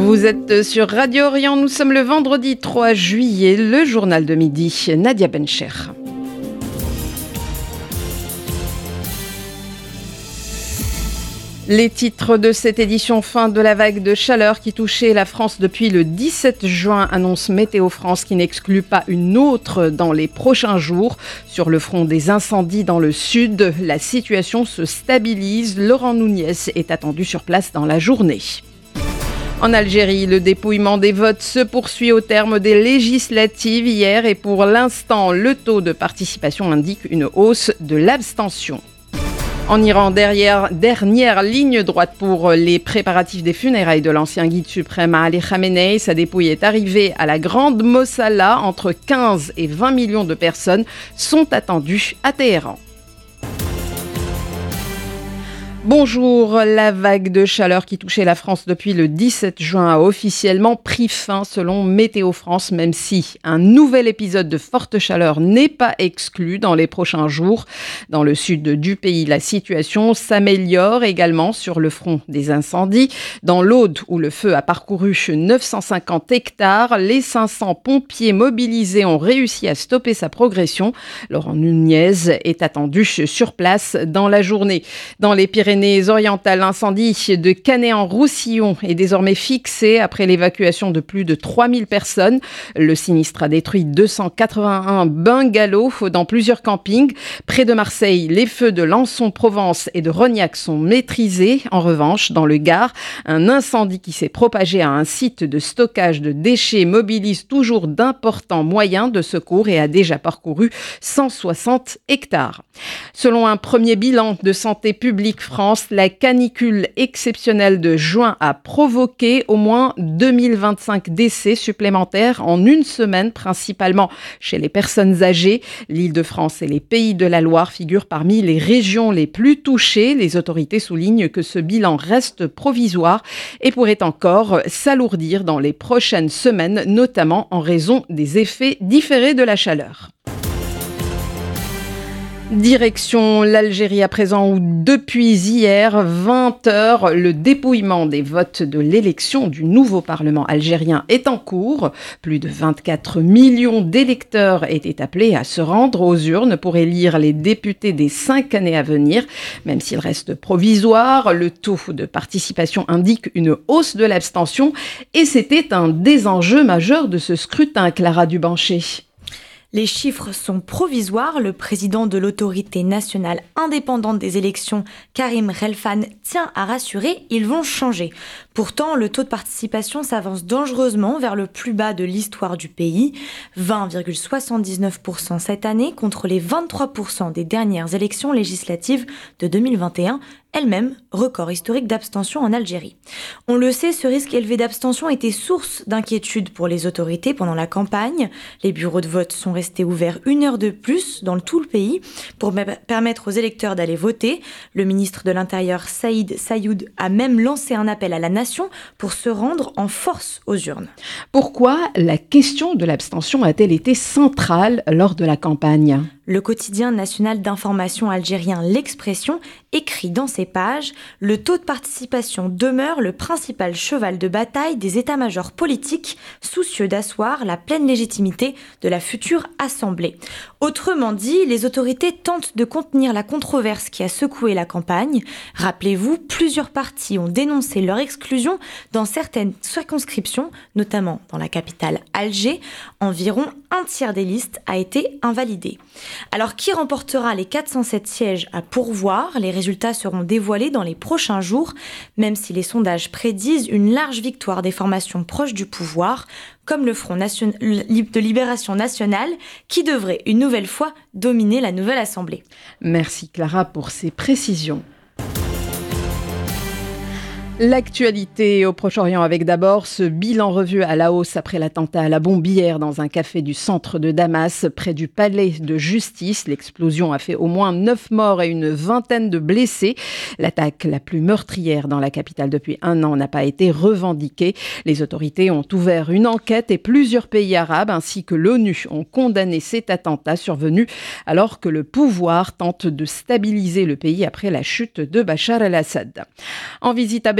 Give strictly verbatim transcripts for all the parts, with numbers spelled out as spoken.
Vous êtes sur Radio Orient, nous sommes le vendredi trois juillet, le journal de midi, Nadia Bencher. Les titres de cette édition, fin de la vague de chaleur qui touchait la France depuis le dix-sept juin, annonce Météo France qui n'exclut pas une autre dans les prochains jours. Sur le front des incendies dans le sud, la situation se stabilise. Laurent Nunez est attendu sur place dans la journée. En Algérie, le dépouillement des votes se poursuit au terme des législatives hier et pour l'instant, le taux de participation indique une hausse de l'abstention. En Iran, derrière, dernière ligne droite pour les préparatifs des funérailles de l'ancien guide suprême Ali Khamenei. Sa dépouille est arrivée à la Grande Mosalla. Entre quinze et vingt millions de personnes sont attendues à Téhéran. Bonjour, la vague de chaleur qui touchait la France depuis le dix-sept juin a officiellement pris fin selon Météo France, même si un nouvel épisode de forte chaleur n'est pas exclu dans les prochains jours. Dans le sud du pays, la situation s'améliore également sur le front des incendies. Dans l'Aude, où le feu a parcouru neuf cent cinquante hectares, les cinq cents pompiers mobilisés ont réussi à stopper sa progression. Laurent Nunez est attendu sur place dans la journée. Dans les Pyrénées Pyrénées-Orientales, l'incendie de Canet-en-Roussillon est désormais fixé après l'évacuation de plus de trois mille personnes. Le sinistre a détruit deux cent quatre-vingt-un bungalows dans plusieurs campings. Près de Marseille, les feux de Lançon-Provence et de Rognac sont maîtrisés. En revanche, dans le Gard, un incendie qui s'est propagé à un site de stockage de déchets mobilise toujours d'importants moyens de secours et a déjà parcouru cent soixante hectares. Selon un premier bilan de Santé publique France, la canicule exceptionnelle de juin a provoqué au moins deux mille vingt-cinq décès supplémentaires en une semaine, principalement chez les personnes âgées. L'Île-de-France et les Pays de la Loire figurent parmi les régions les plus touchées. Les autorités soulignent que ce bilan reste provisoire et pourrait encore s'alourdir dans les prochaines semaines, notamment en raison des effets différés de la chaleur. Direction l'Algérie à présent où depuis hier, vingt heures, le dépouillement des votes de l'élection du nouveau Parlement algérien est en cours. Plus de vingt-quatre millions d'électeurs étaient appelés à se rendre aux urnes pour élire les députés des cinq années à venir. Même s'il reste provisoire, le taux de participation indique une hausse de l'abstention et c'était un des enjeux majeurs de ce scrutin, Clara Dubanché. Les chiffres sont provisoires. Le président de l'autorité nationale indépendante des élections, Karim Khelfan, tient à rassurer, ils vont changer. Pourtant, le taux de participation s'avance dangereusement vers le plus bas de l'histoire du pays, vingt virgule soixante-dix-neuf pour cent cette année contre les vingt-trois pour cent des dernières élections législatives de deux mille vingt et un, elle-même record historique d'abstention en Algérie. On le sait, ce risque élevé d'abstention était source d'inquiétude pour les autorités pendant la campagne. Les bureaux de vote sont restés ouverts une heure de plus dans tout le pays pour permettre aux électeurs d'aller voter. Le ministre de l'Intérieur, Saïd Saïoud, a même lancé un appel à la nation pour se rendre en force aux urnes. Pourquoi la question de l'abstention a-t-elle été centrale lors de la campagne ? Le quotidien national d'information algérien L'Expression écrit dans ses pages « Le taux de participation demeure le principal cheval de bataille des états-majors politiques soucieux d'asseoir la pleine légitimité de la future Assemblée ». Autrement dit, les autorités tentent de contenir la controverse qui a secoué la campagne. Rappelez-vous, plusieurs partis ont dénoncé leur exclusion dans certaines circonscriptions, notamment dans la capitale Alger. Environ un tiers des listes a été invalidé. Alors, qui remportera les quatre cent sept sièges à pourvoir ? Les résultats seront dévoilés dans les prochains jours, même si les sondages prédisent une large victoire des formations proches du pouvoir, comme le Front Nation- de Libération Nationale, qui devrait une nouvelle fois dominer la nouvelle Assemblée. Merci Clara pour ces précisions. L'actualité au Proche-Orient avec d'abord ce bilan revu à la hausse après l'attentat à la bombe hier dans un café du centre de Damas près du palais de justice. L'explosion a fait au moins neuf morts et une vingtaine de blessés. L'attaque la plus meurtrière dans la capitale depuis un an n'a pas été revendiquée. Les autorités ont ouvert une enquête et plusieurs pays arabes ainsi que l'ONU ont condamné cet attentat survenu alors que le pouvoir tente de stabiliser le pays après la chute de Bachar el-Assad. En visite à Beyrouth,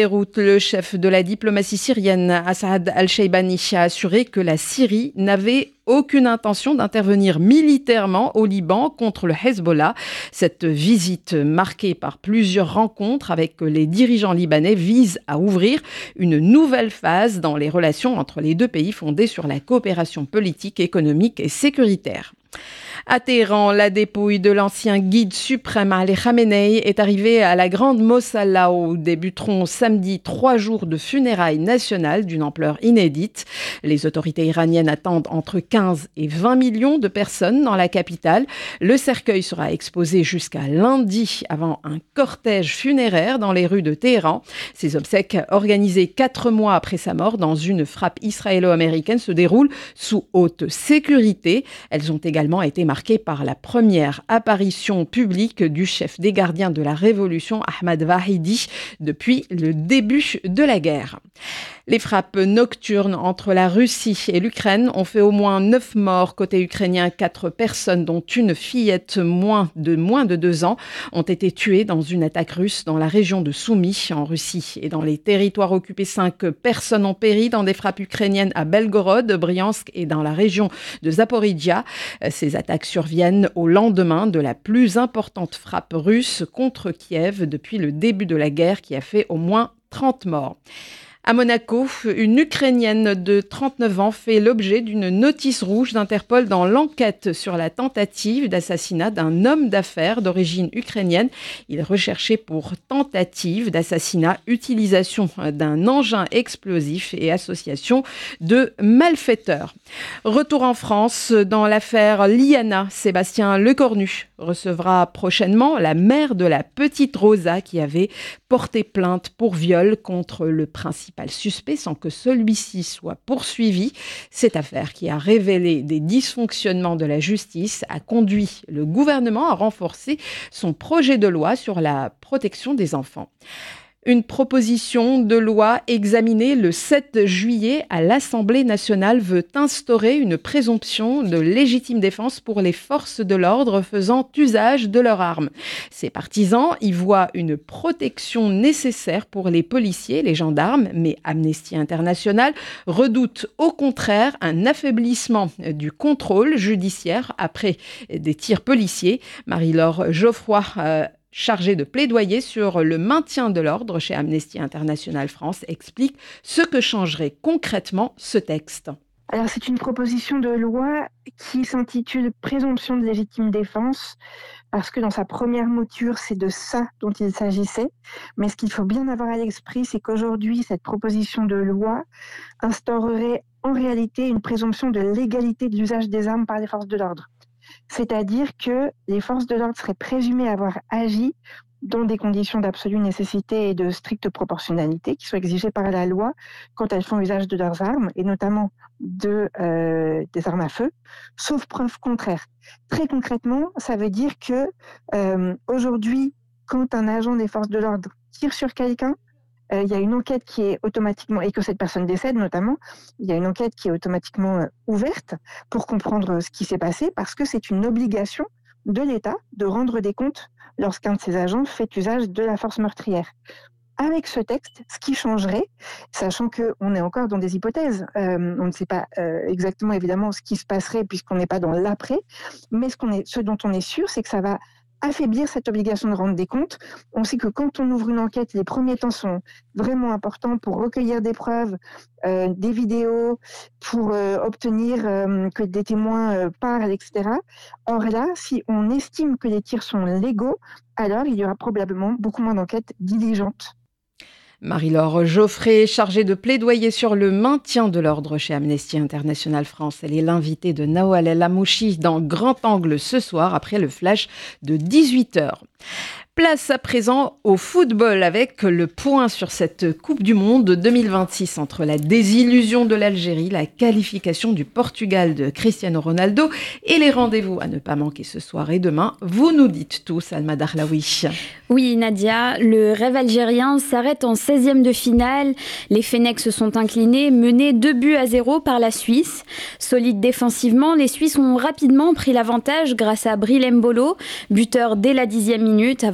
Beyrouth, le chef de la diplomatie syrienne, Asad al-Shaybani, a assuré que la Syrie n'avait aucune intention d'intervenir militairement au Liban contre le Hezbollah. Cette visite marquée par plusieurs rencontres avec les dirigeants libanais vise à ouvrir une nouvelle phase dans les relations entre les deux pays fondées sur la coopération politique, économique et sécuritaire. À Téhéran, la dépouille de l'ancien guide suprême Ali Khamenei est arrivée à la Grande Mosalla où débuteront samedi trois jours de funérailles nationales d'une ampleur inédite. Les autorités iraniennes attendent entre quinze et vingt millions de personnes dans la capitale. Le cercueil sera exposé jusqu'à lundi avant un cortège funéraire dans les rues de Téhéran. Ces obsèques, organisées quatre mois après sa mort dans une frappe israélo-américaine, se déroulent sous haute sécurité. Elles ont également été marqué par la première apparition publique du chef des gardiens de la Révolution, Ahmad Vahidi, depuis le début de la guerre. Les frappes nocturnes entre la Russie et l'Ukraine ont fait au moins neuf morts côté ukrainien. Quatre personnes, dont une fillette moins de moins de deux ans, ont été tuées dans une attaque russe dans la région de Soumy, en Russie. Et dans les territoires occupés, cinq personnes ont péri dans des frappes ukrainiennes à Belgorod, Briansk et dans la région de Zaporizhia. Ces attaques surviennent au lendemain de la plus importante frappe russe contre Kiev depuis le début de la guerre, qui a fait au moins trente morts. À Monaco, une Ukrainienne de trente-neuf ans fait l'objet d'une notice rouge d'Interpol dans l'enquête sur la tentative d'assassinat d'un homme d'affaires d'origine ukrainienne. Il est recherché pour tentative d'assassinat, utilisation d'un engin explosif et association de malfaiteurs. Retour en France, dans l'affaire Liana, Sébastien Lecornu recevra prochainement la mère de la petite Rosa qui avait porté plainte pour viol contre le principal suspect sans que celui-ci soit poursuivi. Cette affaire, qui a révélé des dysfonctionnements de la justice, a conduit le gouvernement à renforcer son projet de loi sur la protection des enfants. Une proposition de loi examinée le sept juillet à l'Assemblée nationale veut instaurer une présomption de légitime défense pour les forces de l'ordre faisant usage de leurs armes. Ses partisans y voient une protection nécessaire pour les policiers, les gendarmes, mais Amnesty International redoute au contraire un affaiblissement du contrôle judiciaire après des tirs policiers. Marie-Laure Geoffroy, euh, chargée de plaidoyer sur le maintien de l'ordre chez Amnesty International France, explique ce que changerait concrètement ce texte. Alors, c'est une proposition de loi qui s'intitule « Présomption de légitime défense », parce que dans sa première mouture, c'est de ça dont il s'agissait. Mais ce qu'il faut bien avoir à l'esprit, c'est qu'aujourd'hui, cette proposition de loi instaurerait en réalité une présomption de légalité de l'usage des armes par les forces de l'ordre. C'est-à-dire que les forces de l'ordre seraient présumées avoir agi dans des conditions d'absolue nécessité et de stricte proportionnalité qui sont exigées par la loi quand elles font usage de leurs armes, et notamment de, euh, des armes à feu, sauf preuve contraire. Très concrètement, ça veut dire que euh, aujourd'hui, quand un agent des forces de l'ordre tire sur quelqu'un, il euh, y a une enquête qui est automatiquement, et que cette personne décède notamment, il y a une enquête qui est automatiquement euh, ouverte pour comprendre ce qui s'est passé, parce que c'est une obligation de l'État de rendre des comptes lorsqu'un de ses agents fait usage de la force meurtrière. Avec ce texte, ce qui changerait, sachant qu'on est encore dans des hypothèses, euh, on ne sait pas euh, exactement évidemment ce qui se passerait puisqu'on n'est pas dans l'après, mais ce, qu'on est, ce dont on est sûr, c'est que ça va affaiblir cette obligation de rendre des comptes. On sait que quand on ouvre une enquête, les premiers temps sont vraiment importants pour recueillir des preuves, euh, des vidéos, pour euh, obtenir euh, que des témoins euh, parlent, et cetera. Or là, si on estime que les tirs sont légaux, alors il y aura probablement beaucoup moins d'enquêtes diligentes. Marie-Laure Geoffroy, chargée de plaidoyer sur le maintien de l'ordre chez Amnesty International France. Elle est l'invitée de Nawal El Amouchi dans Grand Angle ce soir après le flash de dix-huit heures. Place à présent au football avec le point sur cette Coupe du Monde deux mille vingt-six entre la désillusion de l'Algérie, la qualification du Portugal de Cristiano Ronaldo et les rendez-vous à ne pas manquer ce soir et demain. Vous nous dites tout, Salma Darlaoui. Oui, Nadia, le rêve algérien s'arrête en seizième de finale. Les Fennecs se sont inclinés, menés deux buts à zéro par la Suisse. Solides défensivement, les Suisses ont rapidement pris l'avantage grâce à Bril Mbolo, buteur dès la dixième minute avant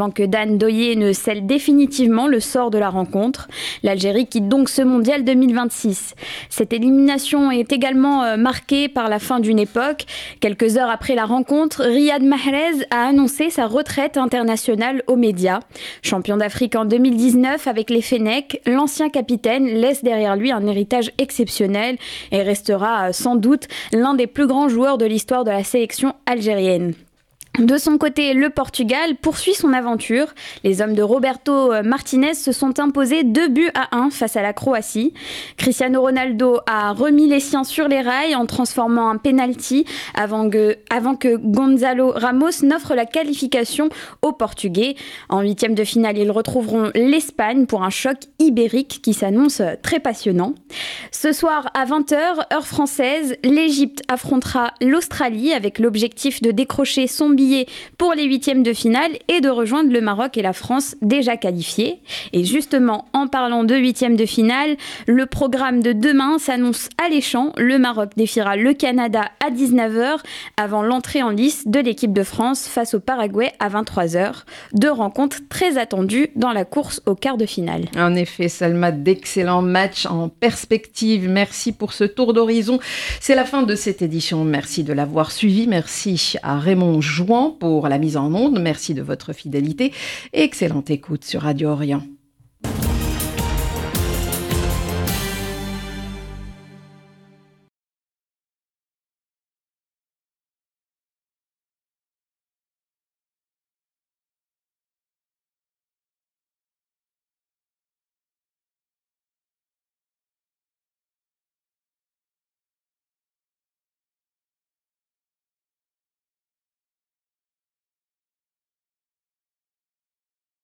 avant que Dan Doyer ne scelle définitivement le sort de la rencontre. L'Algérie quitte donc ce mondial deux mille vingt-six. Cette élimination est également marquée par la fin d'une époque. Quelques heures après la rencontre, Riyad Mahrez a annoncé sa retraite internationale aux médias. Champion d'Afrique en deux mille dix-neuf avec les Fennecs, l'ancien capitaine laisse derrière lui un héritage exceptionnel et restera sans doute l'un des plus grands joueurs de l'histoire de la sélection algérienne. De son côté, le Portugal poursuit son aventure. Les hommes de Roberto Martinez se sont imposés deux buts à un face à la Croatie. Cristiano Ronaldo a remis les siens sur les rails en transformant un penalty avant que, avant que Gonzalo Ramos n'offre la qualification aux Portugais. En huitième de finale, ils retrouveront l'Espagne pour un choc ibérique qui s'annonce très passionnant. Ce soir à vingt heures, heure française, l'Égypte affrontera l'Australie avec l'objectif de décrocher son billet pour les huitièmes de finale et de rejoindre le Maroc et la France déjà qualifiés. Et justement, en parlant de huitièmes de finale, le programme de demain s'annonce alléchant. Le Maroc défiera le Canada à dix-neuf heures avant l'entrée en lice de l'équipe de France face au Paraguay à vingt-trois heures. Deux rencontres très attendues dans la course au quart de finale. En effet, Salma, d'excellents matchs en perspective. Merci pour ce tour d'horizon. C'est la fin de cette édition. Merci de l'avoir suivi. Merci à Raymond Jouan pour la mise en onde. Merci de votre fidélité et excellente écoute sur Radio Orient.